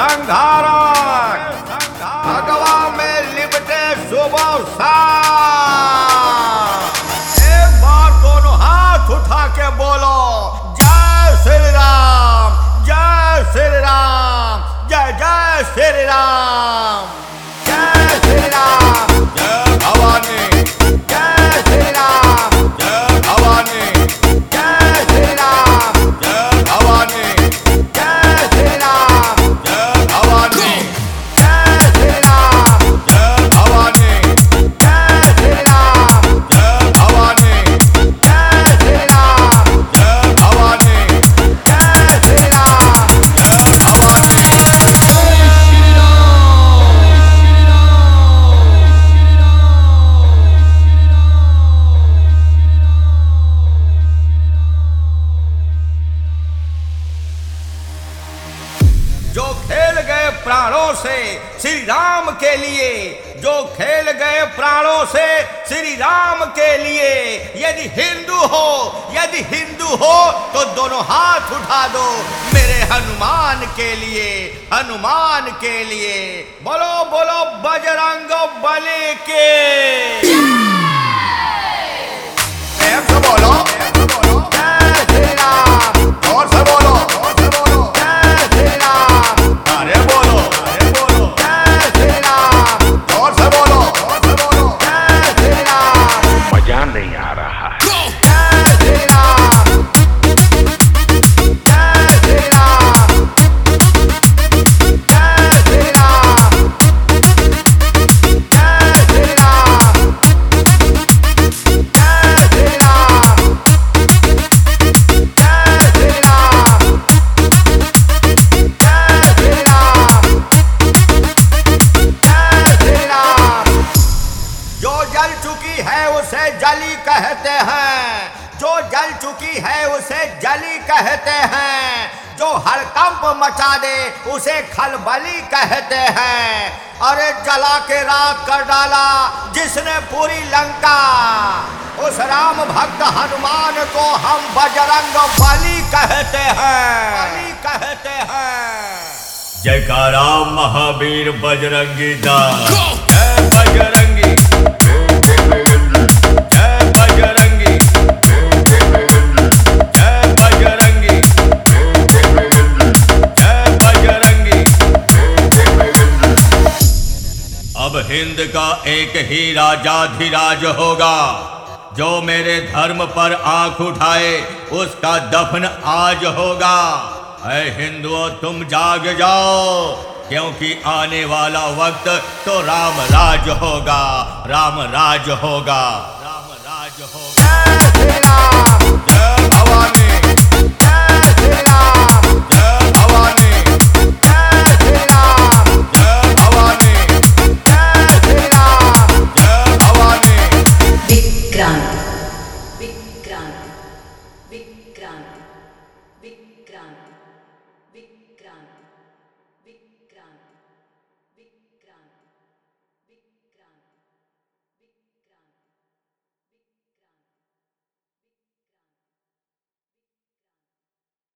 संघारक भगवा में लिपटे सुबह शाम। एक बार दोनों हाथ उठा के बोलो जय श्री राम, जय श्री राम, जय जय श्री राम, जय श्री राम, जय भवानी, जय श्री राम, जय भवानी, जय श्री राम, जय भवानी, जय श्री राम, जय भवानी, जय श्री राम, जय भवानी, जय श्री राम, जय भवानी, जय श्री राम, जय भवानी, जय श्री राम, जय भवानी। जो खेल गए प्राणों से श्री राम के लिए, जो खेल गए प्राणों से श्री राम के लिए, यदि हिंदू हो तो दोनों हाथ उठा दो मेरे हनुमान के लिए, हनुमान के लिए। बोलो बोलो बजरंग बली के। प्रेम से बोलो जय श्री राम, और से बोलो जय श्री राम, अरे बोलो जय श्री राम, और से बोलो जय श्री राम। मजा नहीं आ रहा है। जय श्री राम, जय श्री राम, जय श्री राम, जय श्री राम, जय श्री राम, जय श्री राम, जय श्री राम, जय श्री राम। जो जल चुकी है उसे जली कहते हैं, जो जल चुकी है उसे जली कहते हैं, जो हड़कंप मचा दे उसे खलबली कहते हैं। अरे जला के राख कर डाला जिसने पूरी लंका, उस राम भक्त हनुमान को हम बजरंग बली कहते हैं, बली कहते हैं। जयकारा महावीर बजरंगी दास, जय बजरंगी, जय बजरंगी, जय बजरंगी, जय बजरंगी। अब हिंद का एक ही राजाधिराज होगा, जो मेरे धर्म पर आंख उठाए उसका दफन आज होगा। ऐ हिंदुओं तुम जाग जाओ, क्योंकि आने वाला वक्त तो राम राज होगा, राम राज होगा, राम राज होगा। जय श्री राम।